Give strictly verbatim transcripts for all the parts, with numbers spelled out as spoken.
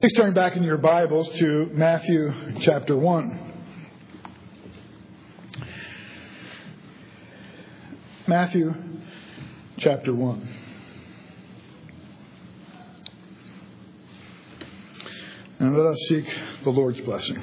Please turn back in your Bibles to Matthew chapter one. Matthew chapter one. And let us seek the Lord's blessing.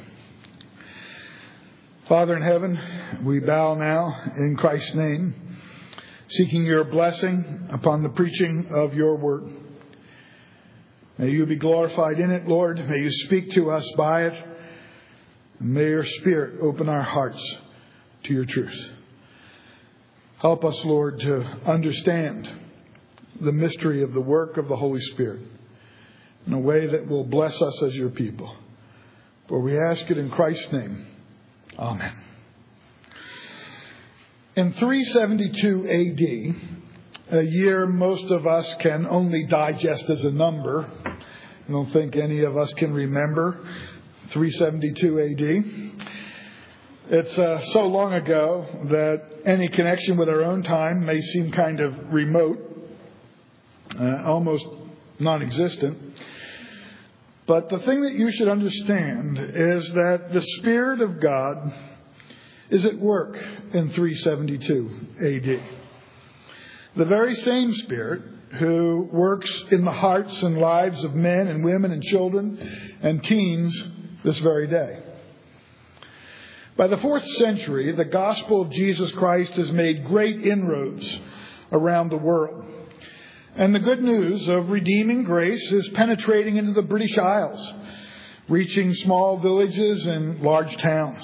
Father in heaven, we bow now in Christ's name, seeking your blessing upon the preaching of your word. May you be glorified in it, Lord. May you speak to us by it. And may your Spirit open our hearts to your truth. Help us, Lord, to understand the mystery of the work of the Holy Spirit in a way that will bless us as your people. For we ask it in Christ's name. Amen. In three seventy-two A D, a year most of us can only digest as a number. I don't think any of us can remember three seventy-two A D. It's uh, so long ago that any connection with our own time may seem kind of remote, uh, almost non-existent. But the thing that you should understand is that the Spirit of God is at work in three seventy-two A D. The very same Spirit who works in the hearts and lives of men and women and children and teens this very day. By the fourth century, the gospel of Jesus Christ has made great inroads around the world. And the good news of redeeming grace is penetrating into the British Isles, reaching small villages and large towns.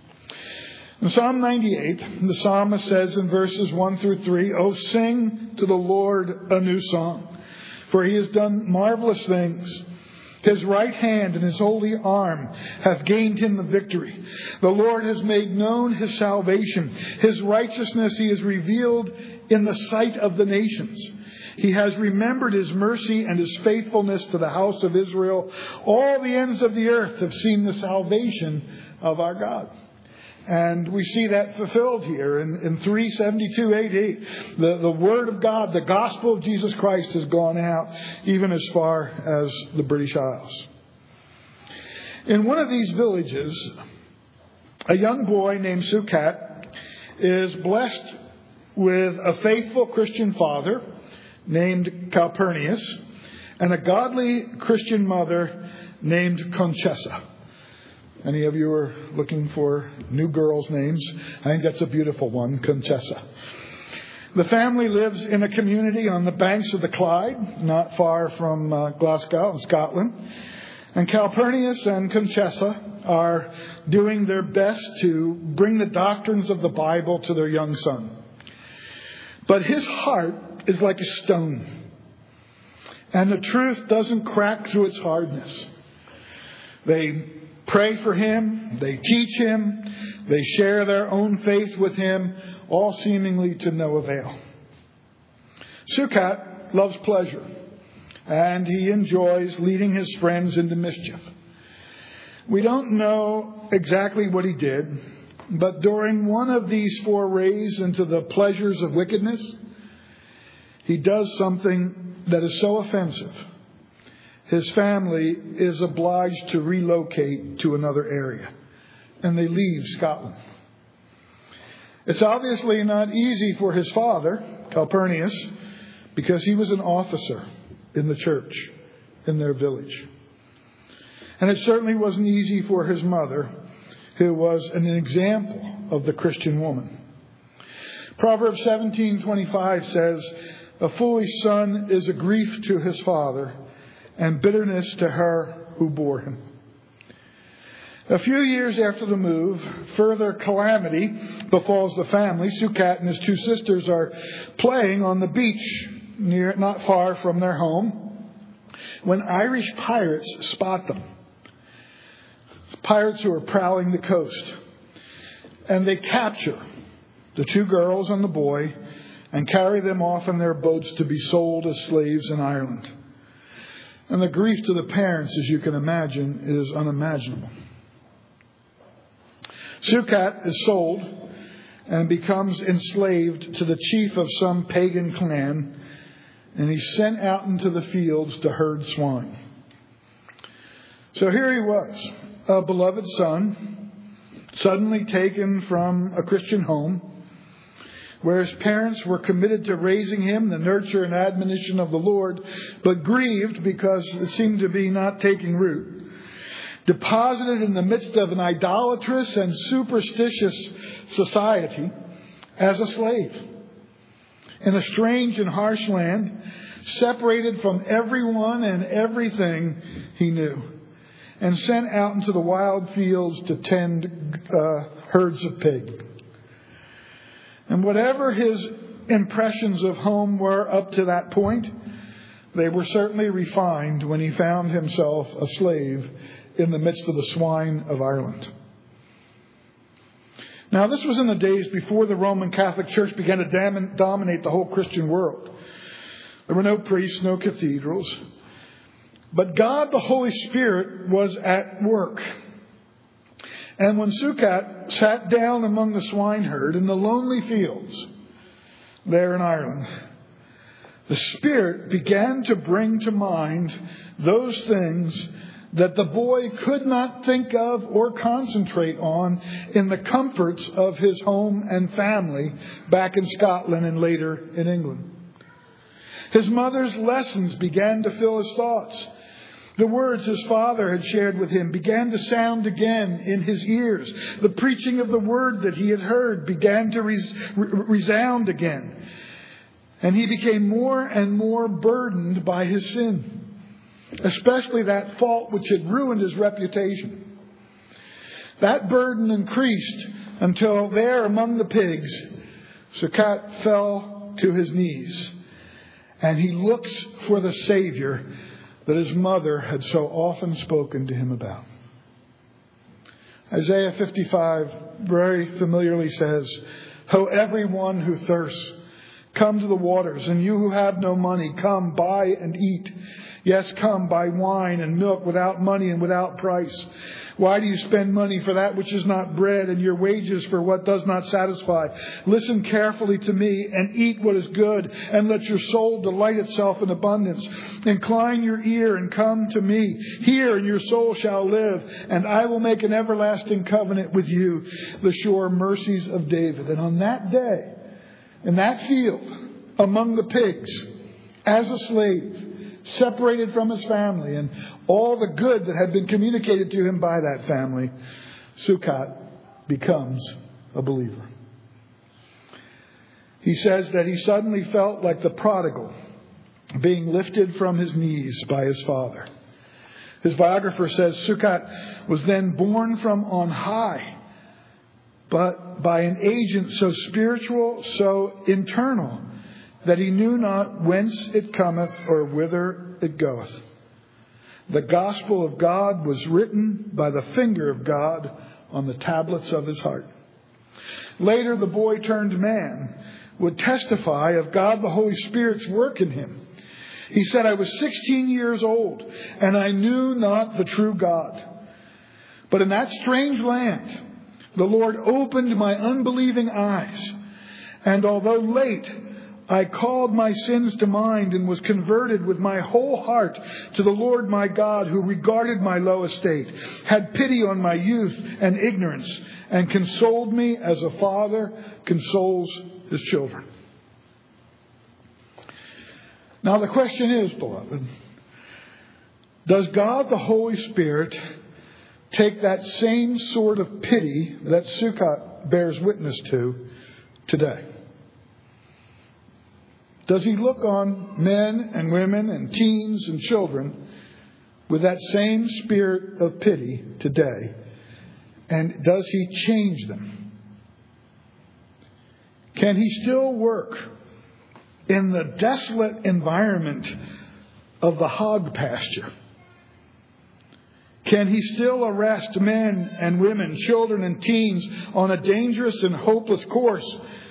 In Psalm ninety-eight, the psalmist says in verses one through three, "Oh, sing to the Lord a new song, for he has done marvelous things. His right hand and his holy arm have gained him the victory. The Lord has made known his salvation. His righteousness he has revealed in the sight of the nations. He has remembered his mercy and his faithfulness to the house of Israel. All the ends of the earth have seen the salvation of our God." And we see that fulfilled here in, in three seventy-two A D. The, the Word of God, the gospel of Jesus Christ has gone out even as far as the British Isles. In one of these villages, a young boy named Sukat is blessed with a faithful Christian father named Calpurnius and a godly Christian mother named Conchessa. Any of you are looking for new girls' names? I think that's a beautiful one, Conchessa. The family lives in a community on the banks of the Clyde, not far from uh, Glasgow in Scotland. And Calpurnius and Conchessa are doing their best to bring the doctrines of the Bible to their young son. But his heart is like a stone, and the truth doesn't crack through its hardness. They pray for him, they teach him, they share their own faith with him, all seemingly to no avail. Sukat loves pleasure, and he enjoys leading his friends into mischief. We don't know exactly what he did, but during one of these forays into the pleasures of wickedness, he does something that is so offensive. His family is obliged to relocate to another area, and they leave Scotland. It's obviously not easy for his father, Calpurnius, because he was an officer in the church in their village. And it certainly wasn't easy for his mother, who was an example of the Christian woman. Proverbs seventeen twenty-five says, "A foolish son is a grief to his father, and bitterness to her who bore him." A few years after the move, further calamity befalls the family. Sukat and his two sisters are playing on the beach near, not far from their home, when Irish pirates spot them. Pirates who are prowling the coast. And they capture the two girls and the boy and carry them off in their boats to be sold as slaves in Ireland. And the grief to the parents, as you can imagine, is unimaginable. Sukat is sold and becomes enslaved to the chief of some pagan clan, and he's sent out into the fields to herd swine. So here he was, a beloved son, suddenly taken from a Christian home, where his parents were committed to raising him, the nurture and admonition of the Lord, but grieved because it seemed to be not taking root. Deposited in the midst of an idolatrous and superstitious society as a slave. In a strange and harsh land, separated from everyone and everything he knew, and sent out into the wild fields to tend uh, herds of pigs. And whatever his impressions of home were up to that point, they were certainly refined when he found himself a slave in the midst of the swine of Ireland. Now, this was in the days before the Roman Catholic Church began to dam- dominate the whole Christian world. There were no priests, no cathedrals. But God, the Holy Spirit, was at work. And when Sukkot sat down among the swineherd in the lonely fields there in Ireland, the Spirit began to bring to mind those things that the boy could not think of or concentrate on in the comforts of his home and family back in Scotland and later in England. His mother's lessons began to fill his thoughts. The words his father had shared with him began to sound again in his ears. The preaching of the word that he had heard began to res- resound again. And he became more and more burdened by his sin, especially that fault which had ruined his reputation. That burden increased until there among the pigs, Sukkot fell to his knees, and he looks for the Savior that his mother had so often spoken to him about. Isaiah fifty-five very familiarly says, "Ho, everyone who thirsts, come to the waters, and you who have no money, come buy and eat. Yes, come buy wine and milk without money and without price. Why do you spend money for that which is not bread, and your wages for what does not satisfy? Listen carefully to me and eat what is good, and let your soul delight itself in abundance. Incline your ear and come to me. Hear, and your soul shall live, and I will make an everlasting covenant with you, the sure mercies of David." And on that day, in that field, among the pigs, as a slave, separated from his family and all the good that had been communicated to him by that family, Sukkot becomes a believer. He says that he suddenly felt like the prodigal being lifted from his knees by his father. His biographer says Sukkot was then born from on high, but by an agent so spiritual, so internal, that he knew not whence it cometh or whither it goeth. The gospel of God was written by the finger of God on the tablets of his heart. Later, the boy turned man would testify of God the Holy Spirit's work in him. He said, "I was sixteen years old, and I knew not the true God. But in that strange land, the Lord opened my unbelieving eyes, and although late, I called my sins to mind and was converted with my whole heart to the Lord my God, who regarded my low estate, had pity on my youth and ignorance, and consoled me as a father consoles his children." Now the question is, beloved, does God the Holy Spirit take that same sort of pity that Sukkot bears witness to today? Does he look on men and women and teens and children with that same spirit of pity today? And does he change them? Can he still work in the desolate environment of the hog pasture? Can he still arrest men and women, children and teens on a dangerous and hopeless course?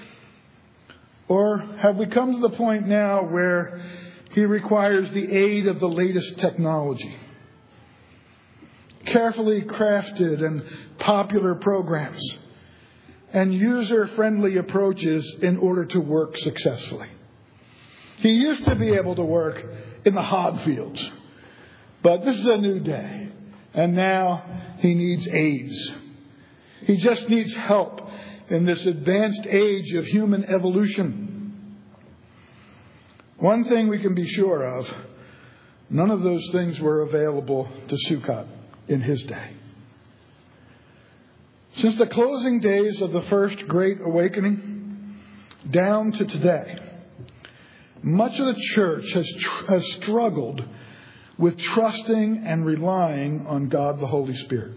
Or have we come to the point now where he requires the aid of the latest technology? Carefully crafted and popular programs and user-friendly approaches in order to work successfully. He used to be able to work in the hog fields, but this is a new day. And now he needs aids. He just needs help in this advanced age of human evolution. One thing we can be sure of, none of those things were available to Sukkot in his day. Since the closing days of the first Great Awakening down to today, much of the church has, tr- has struggled with trusting and relying on God the Holy Spirit.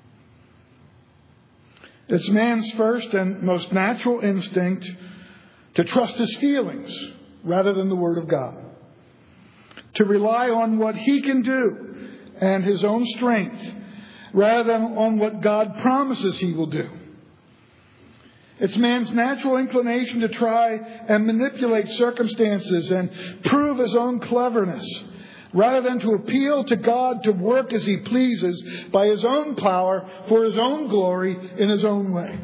It's man's first and most natural instinct to trust his feelings rather than the Word of God. To rely on what he can do and his own strength rather than on what God promises he will do. It's man's natural inclination to try and manipulate circumstances and prove his own cleverness rather than to appeal to God to work as he pleases by his own power for his own glory in his own way.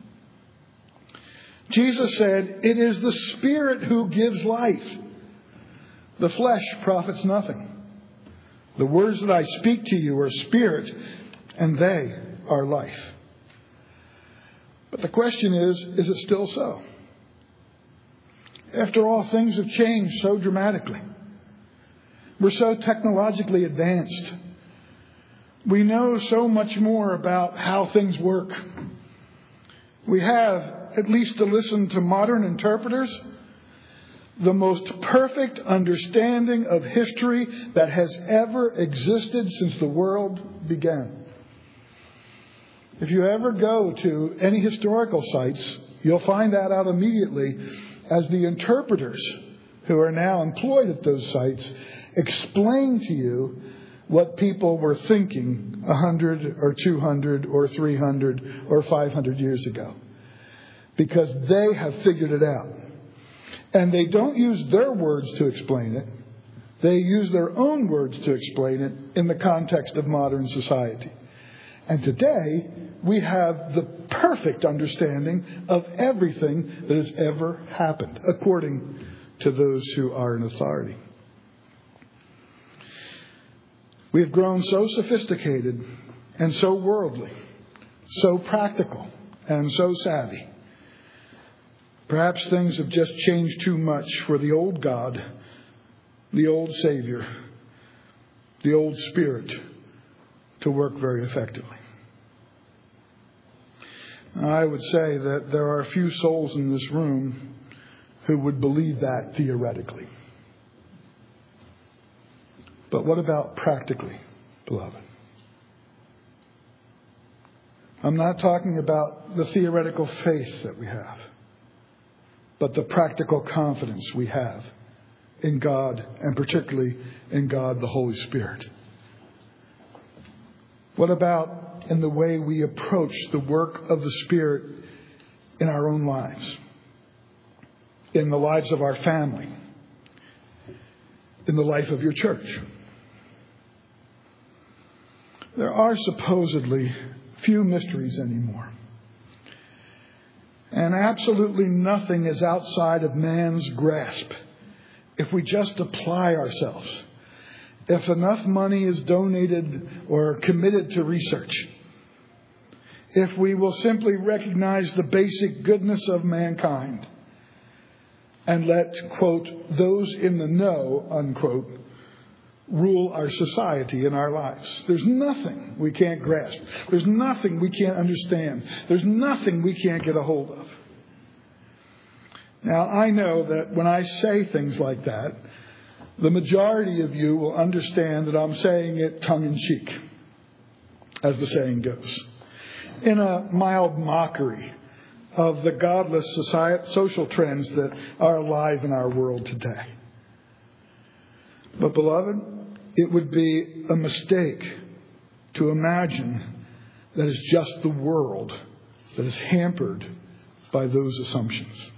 Jesus said, "It is the Spirit who gives life. The flesh profits nothing. The words that I speak to you are spirit, and they are life." But the question is, is it still so? After all, things have changed so dramatically. We're so technologically advanced. We know so much more about how things work. We have, at least to listen to modern interpreters, the most perfect understanding of history that has ever existed since the world began. If you ever go to any historical sites, you'll find that out immediately as the interpreters who are now employed at those sites explain to you what people were thinking a hundred or two hundred or three hundred or five hundred years ago. Because they have figured it out. And they don't use their words to explain it. They use their own words to explain it in the context of modern society. And today, we have the perfect understanding of everything that has ever happened, according to those who are in authority. We have grown so sophisticated and so worldly, so practical and so savvy. Perhaps things have just changed too much for the old God, the old Savior, the old Spirit to work very effectively. I would say that there are a few souls in this room who would believe that theoretically. But what about practically, beloved? I'm not talking about the theoretical faith that we have, but the practical confidence we have in God, and particularly in God the Holy Spirit. What about in the way we approach the work of the Spirit in our own lives, in the lives of our family, in the life of your church? There are supposedly few mysteries anymore. And absolutely nothing is outside of man's grasp if we just apply ourselves. If enough money is donated or committed to research. If we will simply recognize the basic goodness of mankind and let, quote, those in the know, unquote, rule our society and our lives. There's nothing we can't grasp. There's nothing we can't understand. There's nothing we can't get a hold of. Now, I know that when I say things like that, the majority of you will understand that I'm saying it tongue-in-cheek, as the saying goes, in a mild mockery of the godless society, social trends that are alive in our world today. But, beloved, it would be a mistake to imagine that it's just the world that is hampered by those assumptions.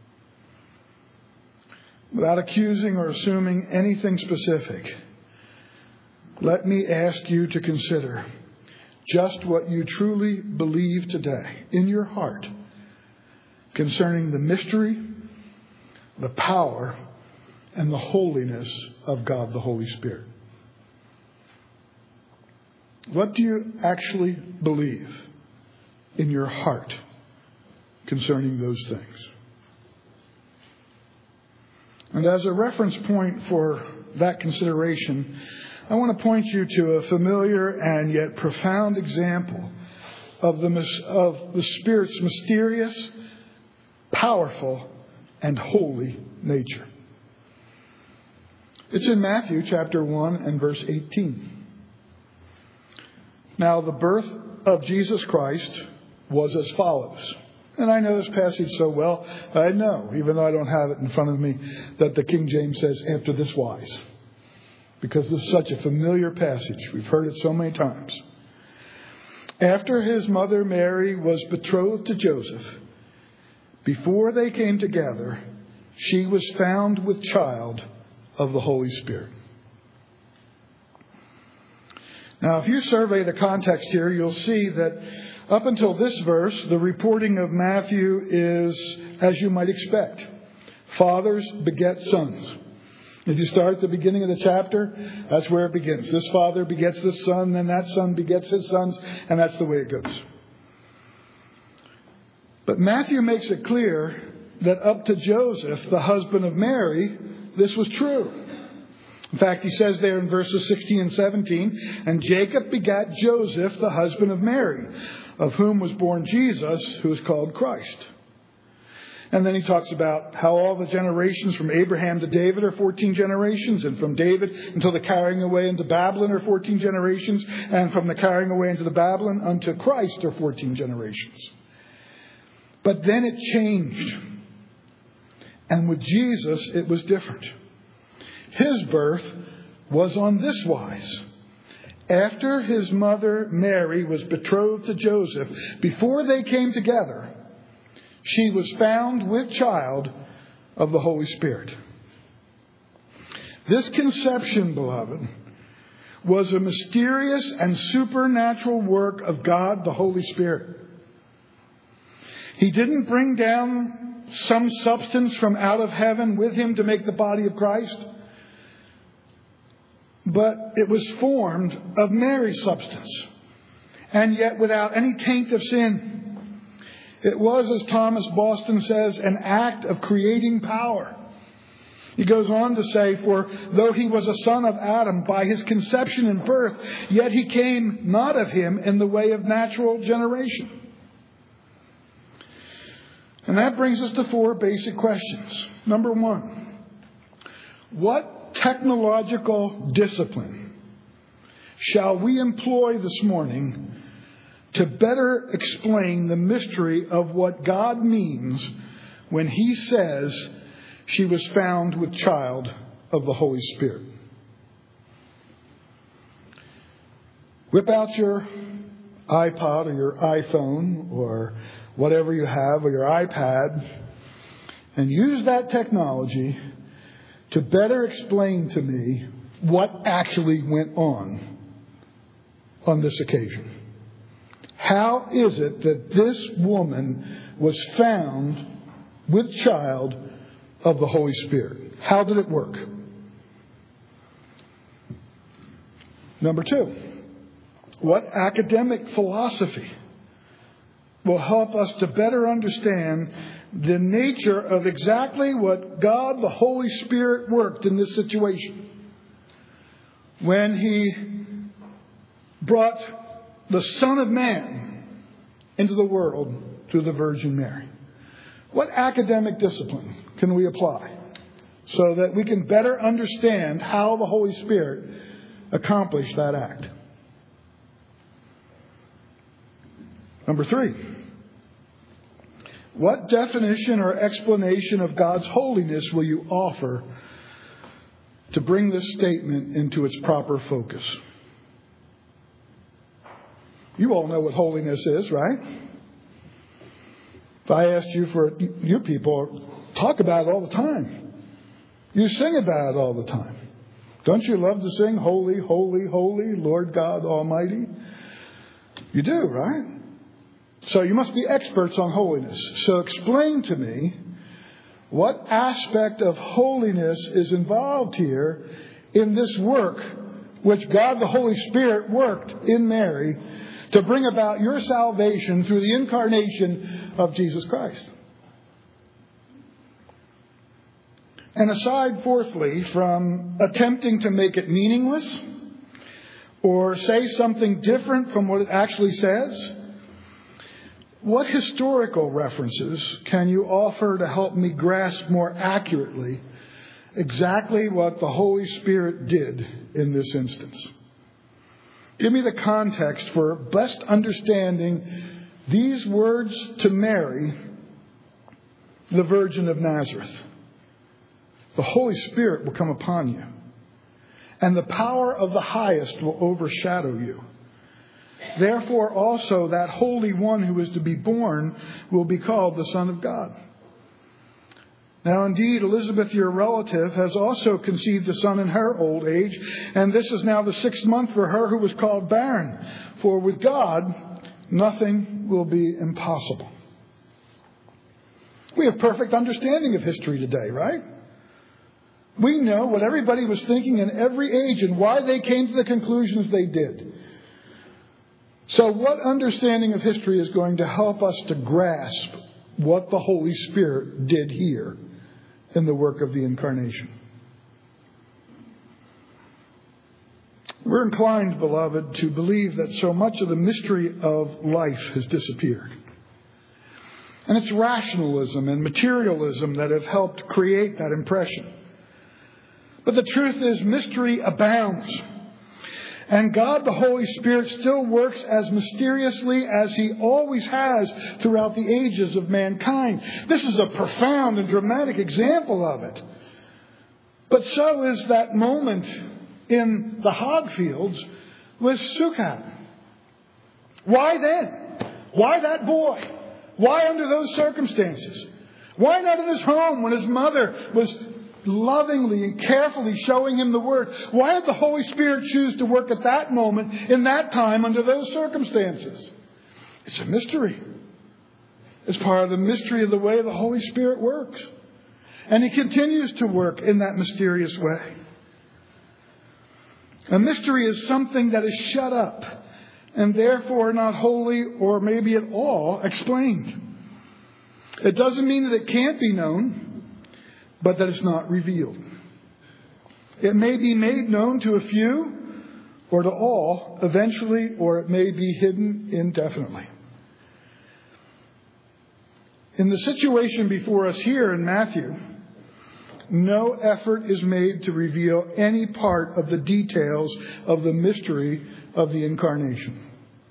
Without accusing or assuming anything specific, let me ask you to consider just what you truly believe today in your heart concerning the mystery, the power, and the holiness of God the Holy Spirit. What do you actually believe in your heart concerning those things? And as a reference point for that consideration, I want to point you to a familiar and yet profound example of the, of the Spirit's mysterious, powerful, and holy nature. It's in Matthew chapter one and verse eighteen. Now the birth of Jesus Christ was as follows. And I know this passage so well. I know, even though I don't have it in front of me, that the King James says, after this wise. Because this is such a familiar passage. We've heard it so many times. After his mother Mary was betrothed to Joseph, before they came together, she was found with child of the Holy Spirit. Now, if you survey the context here, you'll see that up until this verse, the reporting of Matthew is, as you might expect, fathers beget sons. If you start at the beginning of the chapter, that's where it begins. This father begets this son, then that son begets his sons, and that's the way it goes. But Matthew makes it clear that up to Joseph, the husband of Mary, this was true. In fact, he says there in verses sixteen and seventeen, and Jacob begat Joseph, the husband of Mary, of whom was born Jesus, who is called Christ. And then he talks about how all the generations from Abraham to David are fourteen generations, and from David until the carrying away into Babylon are fourteen generations, and from the carrying away into the Babylon unto Christ are fourteen generations. But then it changed. And with Jesus, it was different. His birth was on this wise. After his mother Mary was betrothed to Joseph, before they came together, she was found with child of the Holy Spirit. This conception, beloved, was a mysterious and supernatural work of God, the Holy Spirit. He didn't bring down some substance from out of heaven with him to make the body of Christ, but it was formed of Mary's substance, and yet without any taint of sin. It was, as Thomas Boston says, an act of creating power. He goes on to say, for though he was a son of Adam by his conception and birth, yet he came not of him in the way of natural generation. And that brings us to four basic questions. Number one, what technological discipline shall we employ this morning to better explain the mystery of what God means when he says she was found with child of the Holy Spirit? Whip out your iPod or your iPhone or whatever you have, or your iPad, and use that technology to better explain to me what actually went on on this occasion. How is it that this woman was found with child of the Holy Spirit? How did it work? Number two, what academic philosophy will help us to better understand the nature of exactly what God, the Holy Spirit, worked in this situation when he brought the Son of Man into the world through the Virgin Mary? What academic discipline can we apply so that we can better understand how the Holy Spirit accomplished that act? Number three, what definition or explanation of God's holiness will you offer to bring this statement into its proper focus? You all know what holiness is, right? If I asked you for it, you people talk about it all the time. You sing about it all the time. Don't you love to sing, holy, holy, holy, Lord God Almighty? You do, right? So you must be experts on holiness. So explain to me what aspect of holiness is involved here in this work which God the Holy Spirit worked in Mary to bring about your salvation through the incarnation of Jesus Christ. And aside, fourthly, from attempting to make it meaningless or say something different from what it actually says, what historical references can you offer to help me grasp more accurately exactly what the Holy Spirit did in this instance? Give me the context for best understanding these words to Mary, the Virgin of Nazareth. The Holy Spirit will come upon you, and the power of the highest will overshadow you. Therefore also that Holy One who is to be born will be called the Son of God. Now indeed, Elizabeth, your relative, has also conceived a son in her old age, and this is now the sixth month for her who was called barren. For with God, nothing will be impossible. We have perfect understanding of history today, right? We know what everybody was thinking in every age and why they came to the conclusions they did. So what understanding of history is going to help us to grasp what the Holy Spirit did here in the work of the Incarnation? We're inclined, beloved, to believe that so much of the mystery of life has disappeared. And it's rationalism and materialism that have helped create that impression. But the truth is, mystery abounds. And God, the Holy Spirit, still works as mysteriously as He always has throughout the ages of mankind. This is a profound and dramatic example of it. But so is that moment in the hog fields with Sukkot. Why then? Why that boy? Why under those circumstances? Why not in his home when his mother was lovingly and carefully showing him the Word? Why did the Holy Spirit choose to work at that moment, in that time, under those circumstances? It's a mystery. It's part of the mystery of the way the Holy Spirit works. And He continues to work in that mysterious way. A mystery is something that is shut up and therefore not wholly or maybe at all explained. It doesn't mean that it can't be known, but that it's not revealed. It may be made known to a few or to all eventually, or it may be hidden indefinitely. In the situation before us here in Matthew, no effort is made to reveal any part of the details of the mystery of the Incarnation.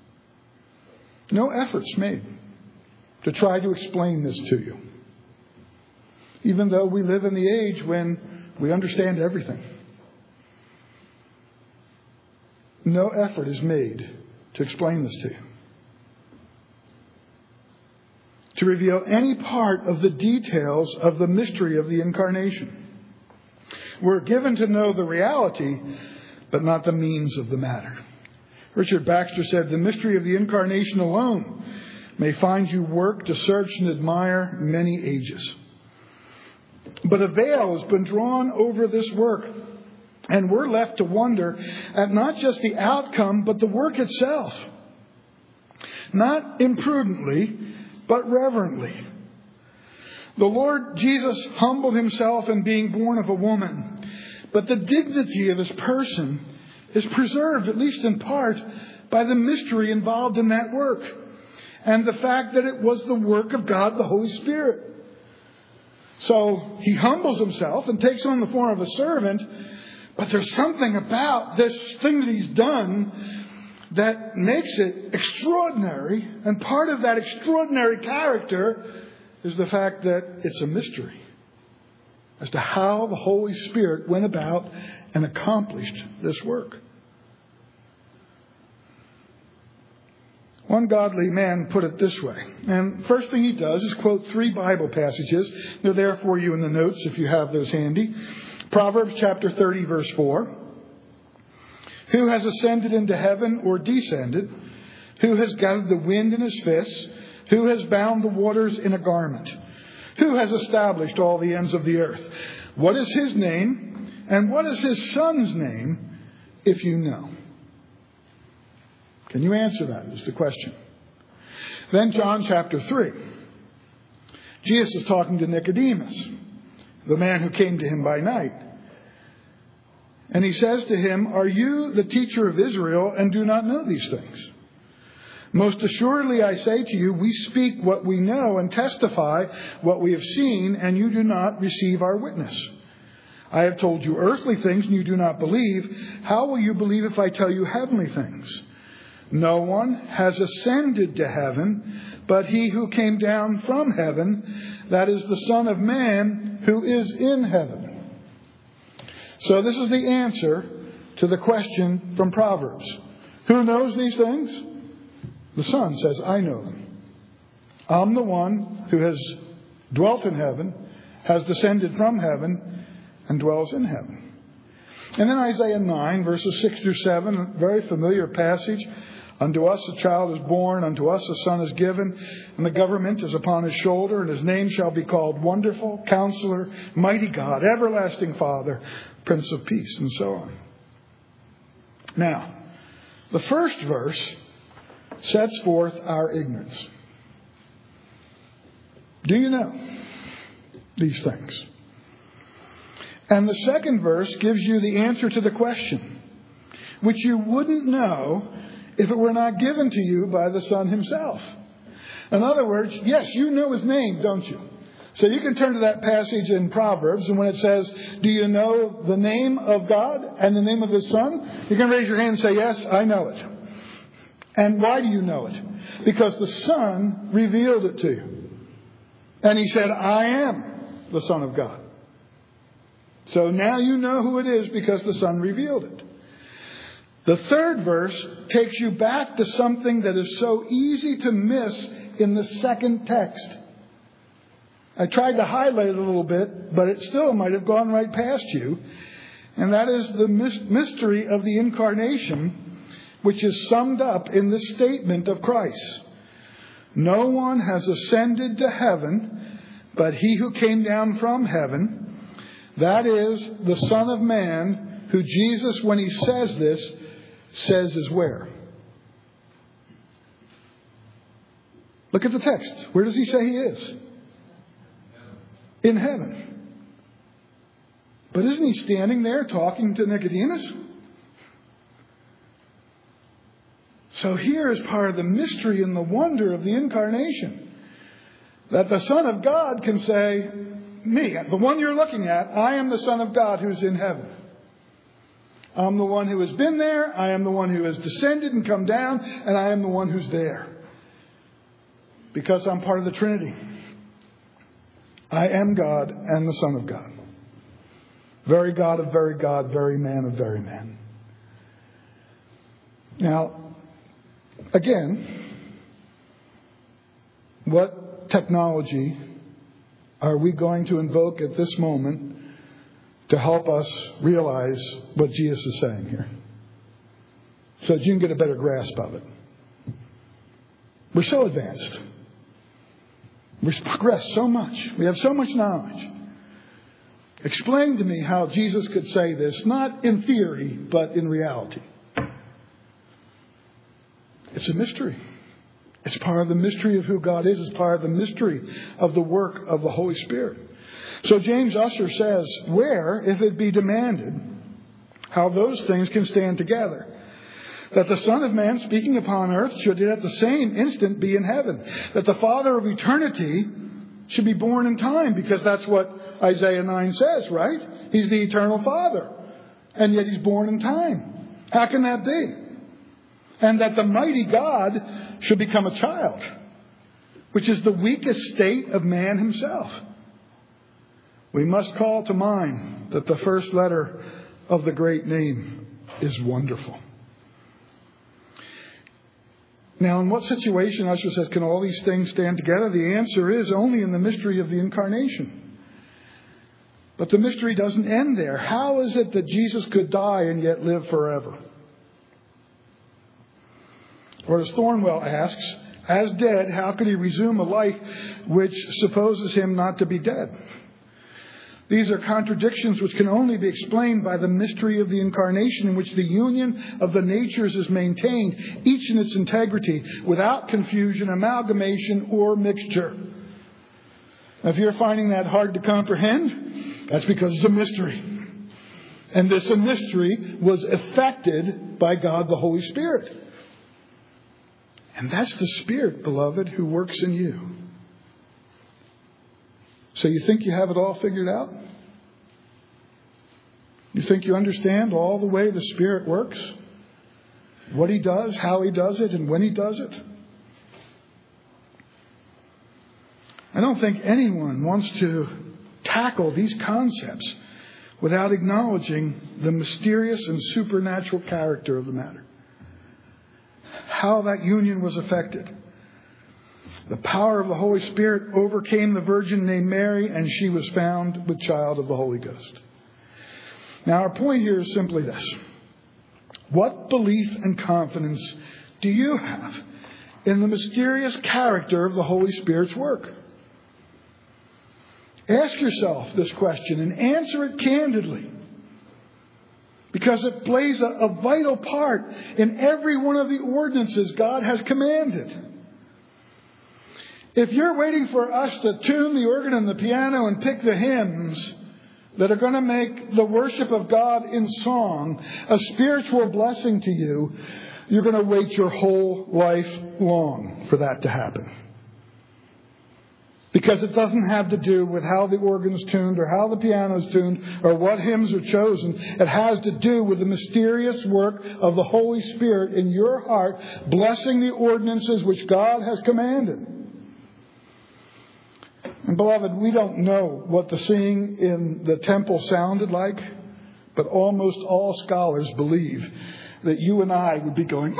No efforts made to try to explain this to you, even though we live in the age when we understand everything. No effort is made to explain this to you, to reveal any part of the details of the mystery of the Incarnation. We're given to know the reality, but not the means of the matter. Richard Baxter said, "The mystery of the Incarnation alone may find you work to search and admire many ages. But a veil has been drawn over this work, and we're left to wonder at not just the outcome, but the work itself. Not imprudently, but reverently. The Lord Jesus humbled Himself in being born of a woman, but the dignity of His person is preserved, at least in part, by the mystery involved in that work, and the fact that it was the work of God, the Holy Spirit. So He humbles Himself and takes on the form of a servant, but there's something about this thing that He's done that makes it extraordinary, and part of that extraordinary character is the fact that it's a mystery as to how the Holy Spirit went about and accomplished this work. One godly man put it this way, and first thing he does is quote three Bible passages. They're there for you in the notes if you have those handy. Proverbs chapter thirty, verse four. Who has ascended into heaven or descended? Who has gathered the wind in his fists? Who has bound the waters in a garment? Who has established all the ends of the earth? What is His name? And what is His Son's name? if you know? Can you answer that is the question. Then John chapter three. Jesus is talking to Nicodemus, the man who came to him by night. And he says to him, "Are you the teacher of Israel and do not know these things? Most assuredly I say to you, we speak what we know and testify what we have seen, and you do not receive our witness. I have told you earthly things and you do not believe. How will you believe if I tell you heavenly things? No one has ascended to heaven, but he who came down from heaven, that is the Son of Man who is in heaven." So this is the answer to the question from Proverbs. Who knows these things? The Son says, I know them. I'm the one who has dwelt in heaven, has descended from heaven, and dwells in heaven. And then Isaiah nine, verses six through seven, a very familiar passage. Unto us a child is born, unto us a son is given, and the government is upon his shoulder, and his name shall be called Wonderful, Counselor, Mighty God, Everlasting Father, Prince of Peace, and so on. Now, the first verse sets forth our ignorance. Do you know these things? And the second verse gives you the answer to the question, which you wouldn't know if it were not given to you by the Son himself. In other words, yes, you know his name, don't you? So you can turn to that passage in Proverbs, and when it says, do you know the name of God and the name of his Son? You can raise your hand and say, yes, I know it. And why do you know it? Because the Son revealed it to you. And he said, I am the Son of God. So now you know who it is because the Son revealed it. The third verse takes you back to something that is so easy to miss in the second text. I tried to highlight it a little bit, but it still might have gone right past you. And that is the mystery of the incarnation, which is summed up in the statement of Christ. No one has ascended to heaven, but he who came down from heaven, that is the Son of Man, who Jesus, when he says this, says is where? Look at the text. Where does he say he is? In heaven. But isn't he standing there talking to Nicodemus? So here is part of the mystery and the wonder of the incarnation. That the Son of God can say, me, the one you're looking at, I am the Son of God who's in heaven. I'm the one who has been there. I am the one who has descended and come down. And I am the one who's there. Because I'm part of the Trinity. I am God and the Son of God. Very God of very God, very man of very man. Now, again, what technology are we going to invoke at this moment to help us realize what Jesus is saying here, so that you can get a better grasp of it? We're so advanced. We've progressed so much. We have so much knowledge. Explain to me how Jesus could say this, not in theory, but in reality. It's a mystery. It's part of the mystery of who God is. It's part of the mystery of the work of the Holy Spirit. So James Usher says, where, if it be demanded, how those things can stand together. That the Son of Man speaking upon earth should at the same instant be in heaven. That the Father of eternity should be born in time, because that's what Isaiah nine says, right? He's the eternal Father. And yet he's born in time. How can that be? And that the mighty God should become a child, which is the weakest state of man himself. We must call to mind that the first letter of the great name is wonderful. Now, in what situation, Usher says, can all these things stand together? The answer is only in the mystery of the incarnation. But the mystery doesn't end there. How is it that Jesus could die and yet live forever? Or as Thornwell asks, as dead, how could he resume a life which supposes him not to be dead? These are contradictions which can only be explained by the mystery of the incarnation, in which the union of the natures is maintained, each in its integrity, without confusion, amalgamation, or mixture. Now, if you're finding that hard to comprehend, that's because it's a mystery. And this mystery was effected by God the Holy Spirit. And that's the Spirit, beloved, who works in you. So you think you have it all figured out? You think you understand all the way the Spirit works? What He does, how He does it, and when He does it? I don't think anyone wants to tackle these concepts without acknowledging the mysterious and supernatural character of the matter. How that union was effected. The power of the Holy Spirit overcame the virgin named Mary, and she was found with child of the Holy Ghost. Now, our point here is simply this. What belief and confidence do you have in the mysterious character of the Holy Spirit's work? Ask yourself this question and answer it candidly, because it plays a, a vital part in every one of the ordinances God has commanded. If you're waiting for us to tune the organ and the piano and pick the hymns that are going to make the worship of God in song a spiritual blessing to you, you're going to wait your whole life long for that to happen. Because it doesn't have to do with how the organ's tuned or how the piano's tuned or what hymns are chosen. It has to do with the mysterious work of the Holy Spirit in your heart, blessing the ordinances which God has commanded. And beloved, we don't know what the singing in the temple sounded like, but almost all scholars believe that you and I would be going,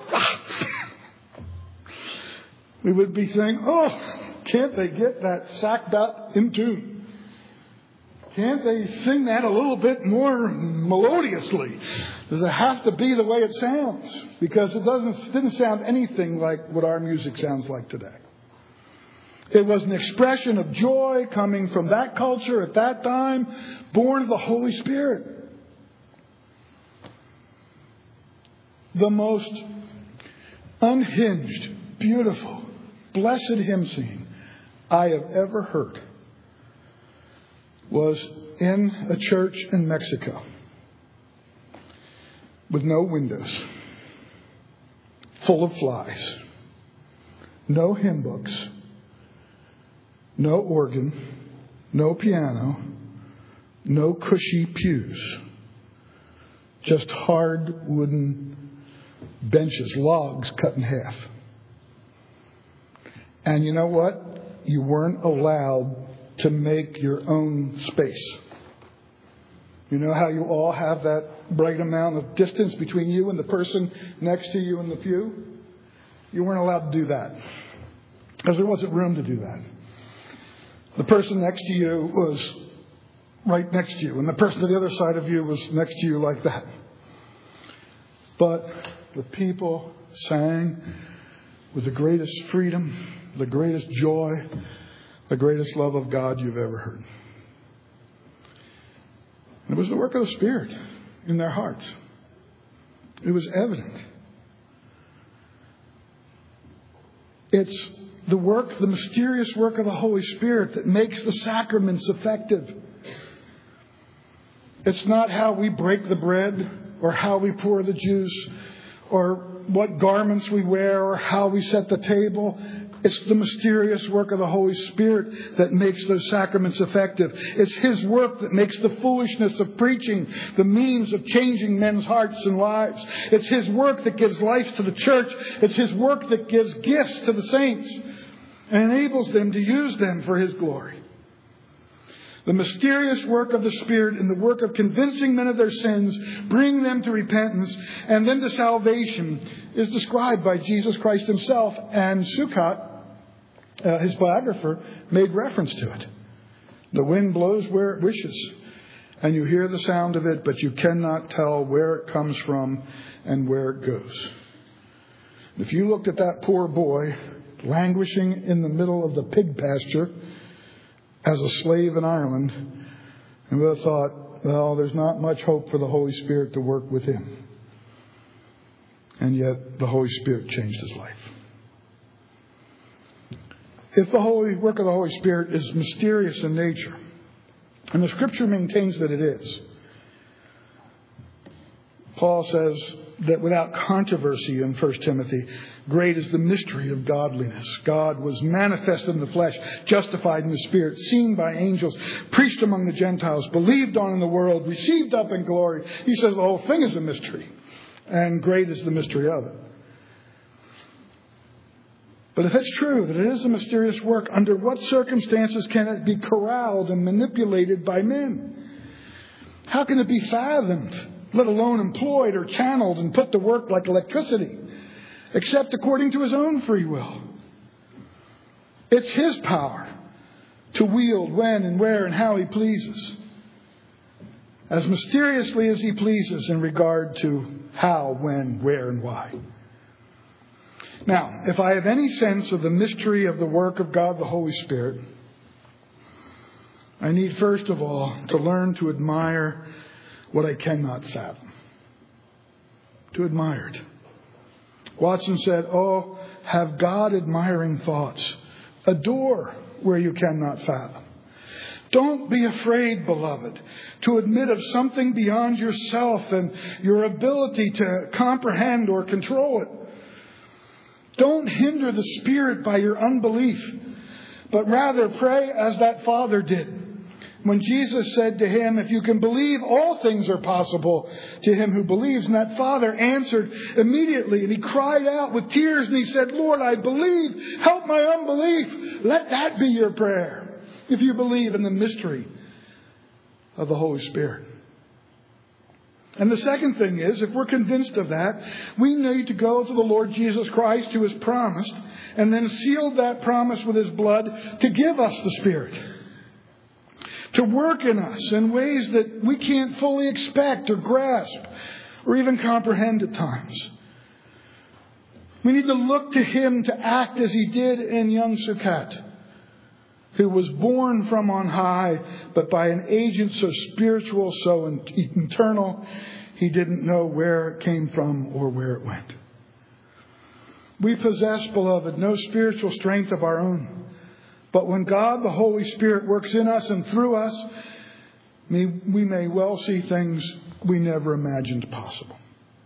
we would be saying, oh, can't they get that sackbut in tune? Can't they sing that a little bit more melodiously? Does it have to be the way it sounds? Because it doesn't didn't sound anything like what our music sounds like today. It was an expression of joy coming from that culture at that time, born of the Holy Spirit. The most unhinged, beautiful, blessed hymn singing I have ever heard was in a church in Mexico with no windows, full of flies, no hymn books, no organ, no piano, no cushy pews, just hard wooden benches, logs cut in half. And you know what? You weren't allowed to make your own space. You know how you all have that right amount of distance between you and the person next to you in the pew? You weren't allowed to do that, because there wasn't room to do that. The person next to you was right next to you, and the person to the other side of you was next to you like that. But the people sang with the greatest freedom, the greatest joy, the greatest love of God you've ever heard. It was the work of the Spirit in their hearts. It was evident. It's the work, the mysterious work of the Holy Spirit that makes the sacraments effective. It's not how we break the bread or how we pour the juice or what garments we wear or how we set the table. It's the mysterious work of the Holy Spirit that makes those sacraments effective. It's His work that makes the foolishness of preaching the means of changing men's hearts and lives. It's His work that gives life to the church. It's His work that gives gifts to the saints and enables them to use them for His glory. The mysterious work of the Spirit in the work of convincing men of their sins, bringing them to repentance, and then to salvation is described by Jesus Christ Himself. And Sukkot, uh, his biographer, made reference to it. The wind blows where it wishes, and you hear the sound of it, but you cannot tell where it comes from and where it goes. If you looked at that poor boy languishing in the middle of the pig pasture as a slave in Ireland, And we thought, well, there's not much hope for the Holy Spirit to work with him. And yet the Holy Spirit changed his life. If the holy work of the Holy Spirit is mysterious in nature, and the Scripture maintains that it is, Paul says that without controversy in First Timothy, great is the mystery of godliness. God was manifested in the flesh, justified in the Spirit, seen by angels, preached among the Gentiles, believed on in the world, received up in glory. He says the whole thing is a mystery, and great is the mystery of it. But if it's true that it is a mysterious work, under what circumstances can it be corralled and manipulated by men? How can it be fathomed, let alone employed or channeled and put to work like electricity, except according to his own free will? It's his power to wield when and where and how he pleases, as mysteriously as he pleases in regard to how, when, where, and why. Now, if I have any sense of the mystery of the work of God the Holy Spirit, I need first of all to learn to admire what I cannot fathom. To admire it. Watson said, oh, have God admiring thoughts. Adore where you cannot fathom. Don't be afraid, beloved, to admit of something beyond yourself and your ability to comprehend or control it. Don't hinder the Spirit by your unbelief, but rather pray as that father did. When Jesus said to him, if you can believe, all things are possible to him who believes. And that father answered immediately, and he cried out with tears, and he said, Lord, I believe. Help my unbelief. Let that be your prayer, if you believe in the mystery of the Holy Spirit. And the second thing is, if we're convinced of that, we need to go to the Lord Jesus Christ, who has promised, and then sealed that promise with his blood to give us the Spirit, to work in us in ways that we can't fully expect or grasp or even comprehend at times. We need to look to him to act as he did in young Sukkot, who was born from on high, but by an agent so spiritual, so eternal, he didn't know where it came from or where it went. We possess, beloved, no spiritual strength of our own. But when God, the Holy Spirit, works in us and through us, we may well see things we never imagined possible.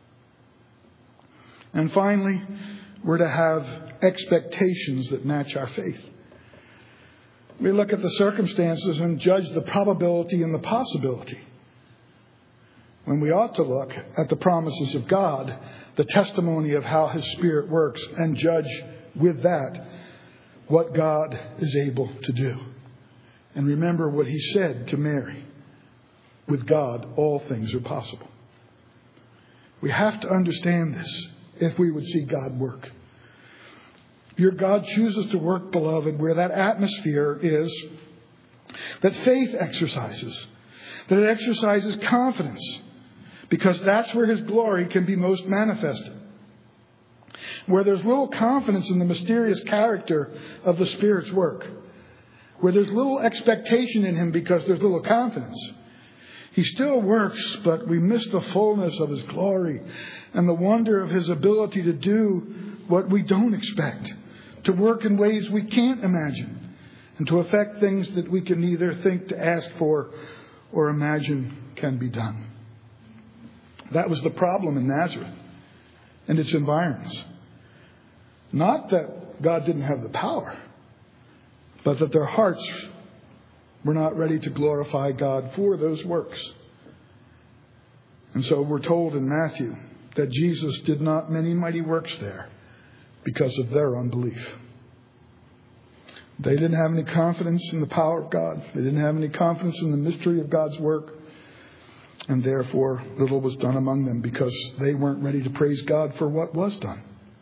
And finally, we're to have expectations that match our faith. We look at the circumstances and judge the probability and the possibility, when we ought to look at the promises of God, the testimony of how his Spirit works, and judge with that what God is able to do. And remember what he said to Mary. With God, all things are possible. We have to understand this if we would see God work. Your God chooses to work, beloved, where that atmosphere is that faith exercises, that it exercises confidence, because that's where his glory can be most manifested. Where there's little confidence in the mysterious character of the Spirit's work, where there's little expectation in him because there's little confidence, he still works, but we miss the fullness of his glory and the wonder of his ability to do what we don't expect, to work in ways we can't imagine, and to affect things that we can neither think to ask for or imagine can be done. That was the problem in Nazareth and its environs. Not that God didn't have the power, but that their hearts were not ready to glorify God for those works. And so we're told in Matthew that Jesus did not many mighty works there because of their unbelief. They didn't have any confidence in the power of God. They didn't have any confidence in the mystery of God's work. And therefore, little was done among them because they weren't ready to praise God for what was done.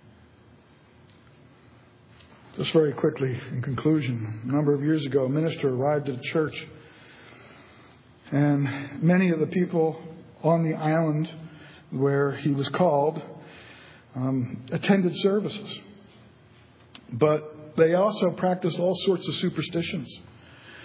Just very quickly, in conclusion, a number of years ago, a minister arrived at a church. And many of the people on the island where he was called um, attended services. But they also practiced all sorts of superstitions.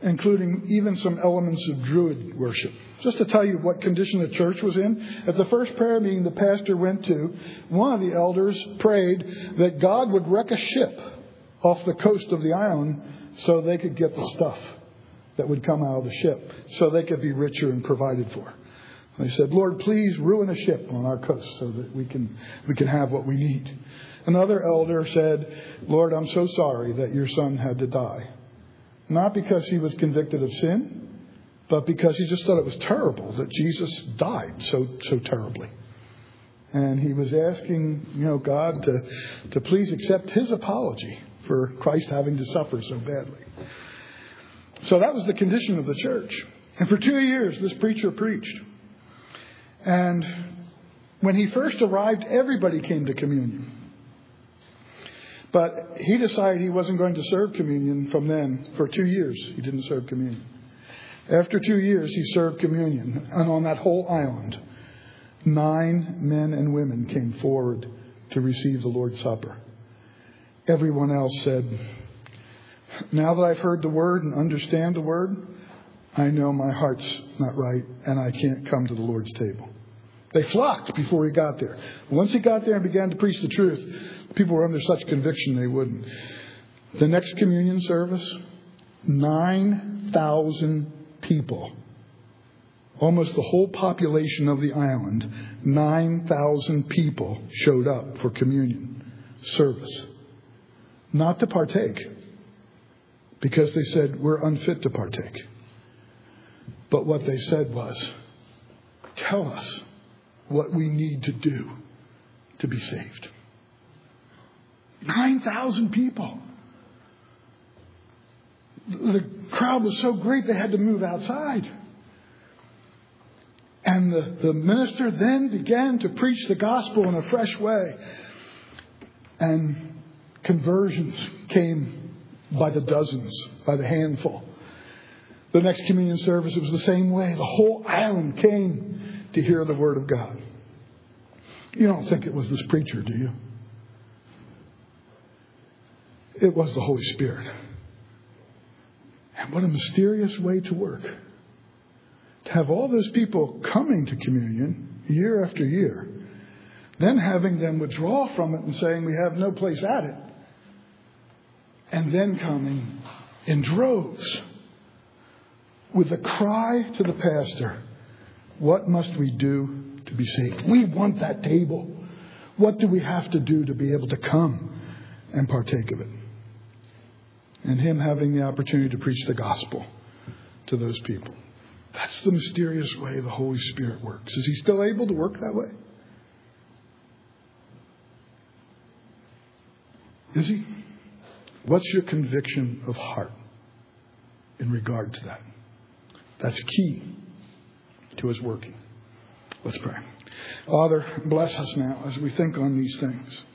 including even some elements of Druid worship. Just to tell you what condition the church was in, at the first prayer meeting the pastor went to, one of the elders prayed that God would wreck a ship off the coast of the island so they could get the stuff that would come out of the ship, so they could be richer and provided for. They said, Lord, please ruin a ship on our coast so that we can we can have what we need. Another elder said, Lord, I'm so sorry that your son had to die. Not because he was convicted of sin, but because he just thought it was terrible that Jesus died so so terribly. And he was asking, you know, God to, to please accept his apology for Christ having to suffer so badly. So that was the condition of the church. And for two years, this preacher preached. And when he first arrived, everybody came to communion. But he decided he wasn't going to serve communion from then. For two years, he didn't serve communion. After two years, he served communion. And on that whole island, nine men and women came forward to receive the Lord's Supper. Everyone else said, now that I've heard the word and understand the word, I know my heart's not right and I can't come to the Lord's table. They flocked before he got there. Once he got there and began to preach the truth, people were under such conviction they wouldn't. The next communion service, nine thousand people, almost the whole population of the island, nine thousand people showed up for communion service. Not to partake, because they said, we're unfit to partake. But what they said was, tell us what we need to do to be saved. nine thousand people. The crowd was so great they had to move outside. And the, the minister then began to preach the gospel in a fresh way. And conversions came by the dozens, by the handful. The next communion service, it was the same way. The whole island came to hear the word of God. You don't think it was this preacher, do you? It was the Holy Spirit. And what a mysterious way to work. To have all those people coming to communion year after year, then having them withdraw from it and saying we have no place at it, and then coming in droves with a cry to the pastor, what must we do to be saved? We want that table. What do we have to do to be able to come and partake of it? And him having the opportunity to preach the gospel to those people. That's the mysterious way the Holy Spirit works. Is he still able to work that way? Is he? What's your conviction of heart in regard to that? That's key to his working. Let's pray. Father, bless us now as we think on these things.